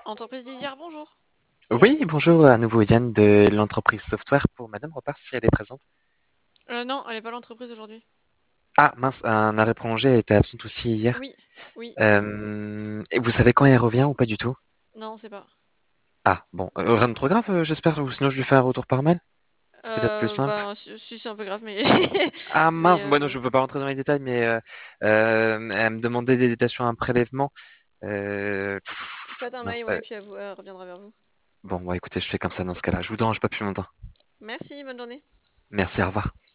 Entreprise d'Isière, bonjour. Oui, bonjour, à nouveau Yann de l'entreprise Software pour Madame Repart si elle est présente. Non, elle est pas à l'entreprise aujourd'hui. Ah mince, un arrêt prolongé, elle était absente aussi hier. Oui, oui, Et vous savez quand elle revient ou pas du tout? non, c'est pas. Ah bon, rien de trop grave, j'espère, ou sinon je lui fais un retour par mail. C'est peut-être plus simple. Ben, si, c'est un peu grave, mais Ah mais mince, bon non, je peux pas rentrer dans les détails, mais elle me demandait des détails sur un prélèvement. faites un Mince. mail, ouais, puis elle reviendra vers vous. Bon, écoutez, je fais comme ça dans ce cas-là. Je vous dérange pas plus longtemps. Merci, bonne journée. Merci, au revoir.